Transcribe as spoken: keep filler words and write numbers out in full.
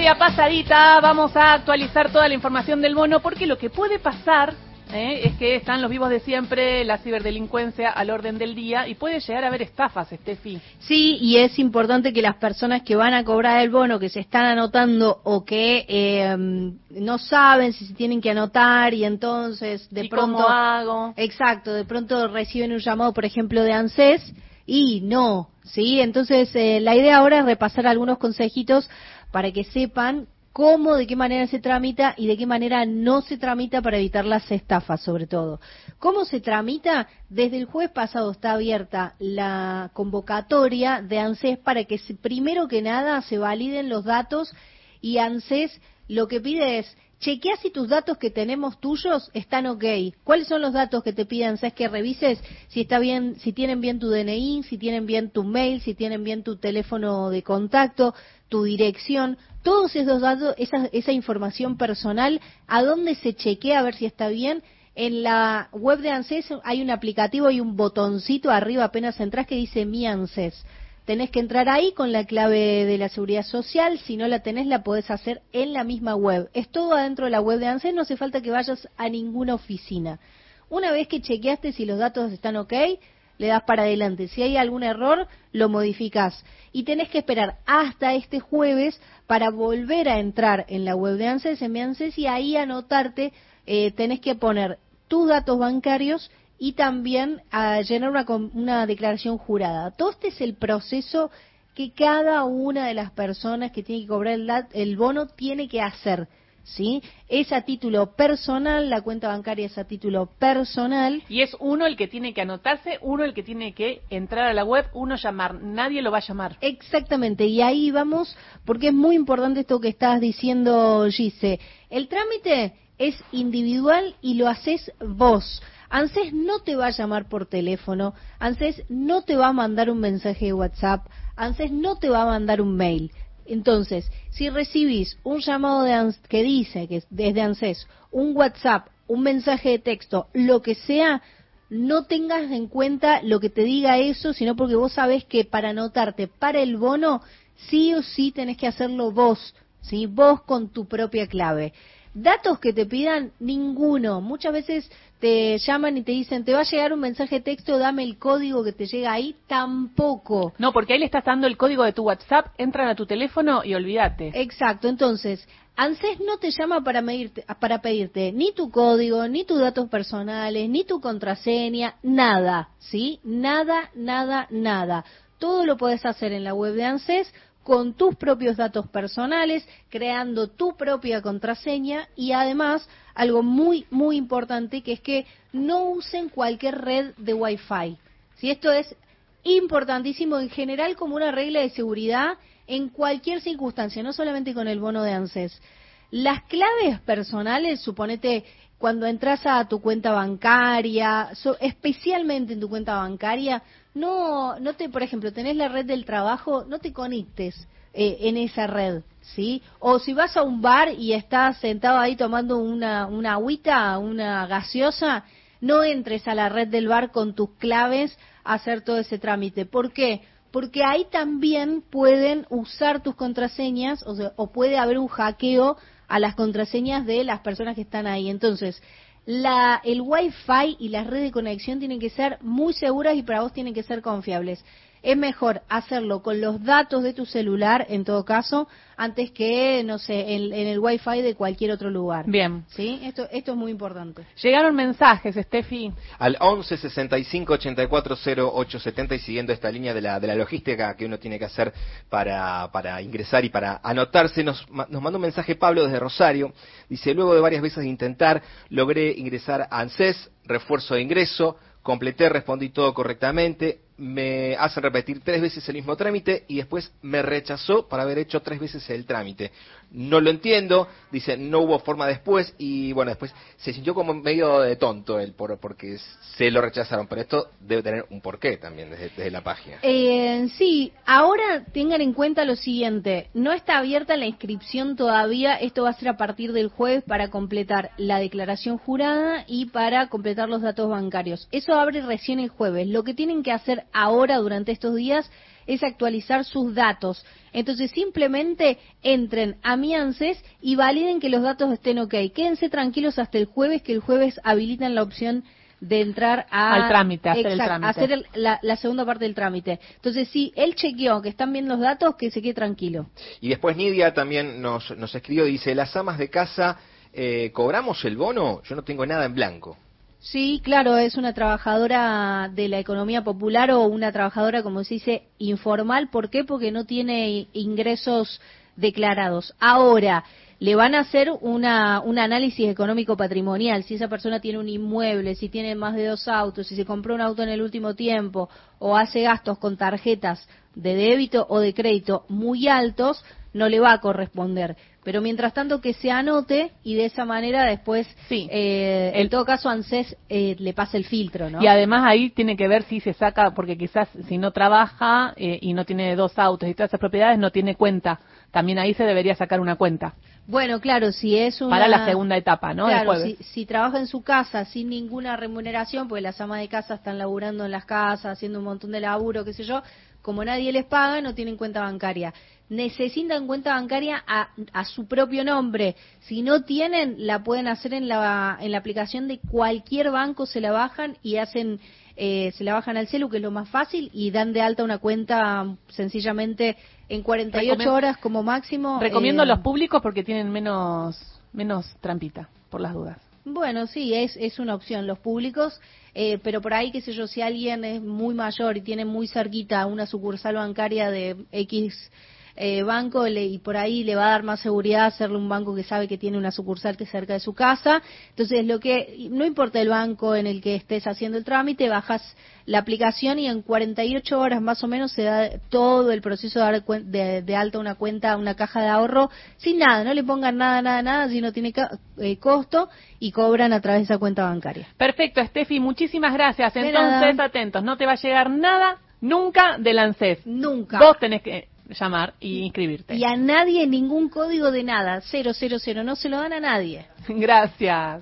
media pasadita, vamos a actualizar toda la información del bono, porque lo que puede pasar eh, es que están los vivos de siempre, la ciberdelincuencia al orden del día, y puede llegar a haber estafas, Steffi. Sí, y es importante que las personas que van a cobrar el bono, que se están anotando o que eh, no saben si se tienen que anotar y entonces de ¿Y pronto... cómo hago? Exacto, de pronto reciben un llamado, por ejemplo, de ANSES y no, ¿sí? Entonces, eh, la idea ahora es repasar algunos consejitos para que sepan cómo, de qué manera se tramita y de qué manera no se tramita para evitar las estafas, sobre todo. ¿Cómo se tramita? Desde el jueves pasado está abierta la convocatoria de ANSES para que se, primero que nada se validen los datos, y ANSES lo que pide es: chequea si tus datos que tenemos tuyos están ok. ¿Cuáles son los datos que te piden ANSES que revises? Si está bien, si tienen bien tu D N I, si tienen bien tu mail, si tienen bien tu teléfono de contacto, tu dirección, todos esos datos, esa, esa información personal, ¿a dónde se chequea a ver si está bien? En la web de ANSES hay un aplicativo y un botoncito arriba apenas entras que dice Mi ANSES. Tenés que entrar ahí con la clave de la Seguridad Social. Si no la tenés, la podés hacer en la misma web. Es todo adentro de la web de ANSES, no hace falta que vayas a ninguna oficina. Una vez que chequeaste si los datos están ok, le das para adelante. Si hay algún error, lo modificás. Y tenés que esperar hasta este jueves para volver a entrar en la web de ANSES, en Mi ANSES, y ahí anotarte. Eh, tenés que poner tus datos bancarios y también a llenar una, una declaración jurada. Todo este es el proceso que cada una de las personas que tiene que cobrar el, el bono tiene que hacer, ¿sí? Es a título personal, la cuenta bancaria es a título personal. Y es uno el que tiene que anotarse, uno el que tiene que entrar a la web, uno llamar, nadie lo va a llamar. Exactamente, y ahí vamos, porque es muy importante esto que estás diciendo, Gise. El trámite es individual y lo haces vos. ANSES no te va a llamar por teléfono, ANSES no te va a mandar un mensaje de WhatsApp, ANSES no te va a mandar un mail. Entonces, si recibís un llamado de ANSES que dice que es desde ANSES, un WhatsApp, un mensaje de texto, lo que sea, no tengas en cuenta lo que te diga eso, sino porque vos sabés que para anotarte para el bono, sí o sí tenés que hacerlo vos, ¿sí? Vos con tu propia clave. Datos que te pidan, ninguno. Muchas veces te llaman y te dicen, te va a llegar un mensaje de texto, dame el código que te llega ahí. Tampoco. No, porque ahí le estás dando el código de tu WhatsApp, entran a tu teléfono y olvídate. Exacto, entonces, ANSES no te llama para, medirte, para pedirte ni tu código, ni tus datos personales, ni tu contraseña, nada, ¿sí? Nada, nada, nada. Todo lo podés hacer en la web de ANSES, con tus propios datos personales, creando tu propia contraseña, y además algo muy muy importante, que es que no usen cualquier red de Wi-Fi. ¿Sí? Esto es importantísimo en general como una regla de seguridad en cualquier circunstancia, no solamente con el bono de ANSES. Las claves personales, suponete cuando entras a tu cuenta bancaria, so, especialmente en tu cuenta bancaria, no, no te, por ejemplo, tenés la red del trabajo, no te conectes eh, en esa red, ¿sí? O si vas a un bar y estás sentado ahí tomando una, una agüita, una gaseosa, no entres a la red del bar con tus claves a hacer todo ese trámite. ¿Por qué? Porque ahí también pueden usar tus contraseñas, o sea, o puede haber un hackeo a las contraseñas de las personas que están ahí. Entonces, la, el Wi-Fi y las redes de conexión tienen que ser muy seguras y para vos tienen que ser confiables. Es mejor hacerlo con los datos de tu celular, en todo caso, antes que, no sé, en, en el Wi-Fi de cualquier otro lugar. Bien. ¿Sí? Esto, esto es muy importante. Llegaron mensajes, Steffi. Al once sesenta y cinco ochenta y cuatro cero ocho setenta, y siguiendo esta línea de la de la logística que uno tiene que hacer para para ingresar y para anotarse, nos, nos mandó un mensaje Pablo desde Rosario. Dice: luego de varias veces de intentar, logré ingresar a ANSES, refuerzo de ingreso, completé, respondí todo correctamente, me hacen repetir tres veces el mismo trámite y después me rechazó por haber hecho tres veces el trámite. No lo entiendo, dice, no hubo forma después, y bueno, después se sintió como medio de tonto él por, porque se lo rechazaron, pero esto debe tener un porqué también desde, desde la página. Eh, sí, ahora tengan en cuenta lo siguiente, no está abierta la inscripción todavía, esto va a ser a partir del jueves para completar la declaración jurada y para completar los datos bancarios. Eso abre recién el jueves. Lo que tienen que hacer ahora durante estos días es actualizar sus datos. Entonces simplemente entren a Mi ANSES y validen que los datos estén ok. Quédense tranquilos hasta el jueves, que el jueves habilitan la opción de entrar a, al trámite, hacer exacto, el trámite. hacer el, la, la segunda parte del trámite. Entonces, si él chequeó que están bien los datos, que se quede tranquilo. Y después Nidia también nos, nos escribió, dice, las amas de casa, eh, ¿cobramos el bono? Yo no tengo nada en blanco. Sí, claro, es una trabajadora de la economía popular o una trabajadora, como se dice, informal. ¿Por qué? Porque no tiene ingresos declarados. Ahora, le van a hacer una, un análisis económico patrimonial, si esa persona tiene un inmueble, si tiene más de dos autos, si se compró un auto en el último tiempo o hace gastos con tarjetas de débito o de crédito muy altos, no le va a corresponder. Pero mientras tanto que se anote y de esa manera después, sí. eh, en todo caso ANSES eh, le pasa el filtro, ¿no? Y además ahí tiene que ver si se saca, porque quizás si no trabaja eh, y no tiene dos autos y todas esas propiedades, no tiene cuenta. También ahí se debería sacar una cuenta. Bueno, claro, si es una... Para la segunda etapa, ¿no? Claro, si, si trabaja en su casa sin ninguna remuneración, porque las amas de casa están laburando en las casas, haciendo un montón de laburo, qué sé yo, como nadie les paga, no tienen cuenta bancaria. Necesitan cuenta bancaria a, a su propio nombre. Si no tienen, la pueden hacer en la, en la aplicación de cualquier banco, se la bajan y hacen... Eh, se la bajan al celu, que es lo más fácil, y dan de alta una cuenta sencillamente en cuarenta y ocho Recomend- horas como máximo. Recomiendo eh, los públicos porque tienen menos menos trampita, por las dudas. Bueno, sí, es, es una opción, los públicos, eh, pero por ahí, qué sé yo, si alguien es muy mayor y tiene muy cerquita una sucursal bancaria de X eh, banco le, y por ahí le va a dar más seguridad hacerle un banco que sabe que tiene una sucursal que es cerca de su casa. Entonces, lo que no importa el banco en el que estés haciendo el trámite, bajas la aplicación y en cuarenta y ocho horas más o menos se da todo el proceso de dar cuen- de, de alta una cuenta, una caja de ahorro, sin nada, no le pongan nada, nada, nada, si no tiene ca- eh, costo y cobran a través de esa cuenta bancaria. Perfecto, Steffi, muchísimas gracias. De Entonces, nada. atentos, no te va a llegar nada nunca del ANSES. Nunca. Vos tenés que llamar y inscribirte. Y a nadie ningún código de nada, cero, cero, cero, no se lo dan a nadie. Gracias.